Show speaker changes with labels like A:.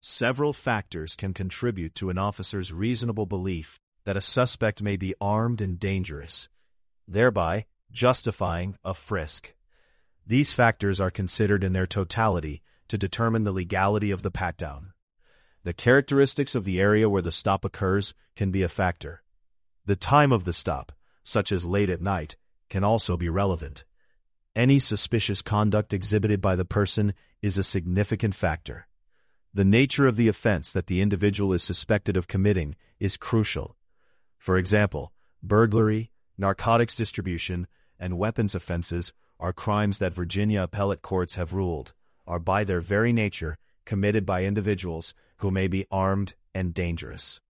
A: Several factors can contribute to an officer's reasonable belief that a suspect may be armed and dangerous, thereby justifying a frisk. These factors are considered in their totality to determine the legality of the pat-down. The characteristics of the area where the stop occurs can be a factor. The time of the stop, such as late at night, can also be relevant. Any suspicious conduct exhibited by the person is a significant factor. The nature of the offense that the individual is suspected of committing is crucial. For example, burglary, narcotics distribution, and weapons offenses are crimes that Virginia appellate courts have ruled are by their very nature committed by individuals who may be armed and dangerous.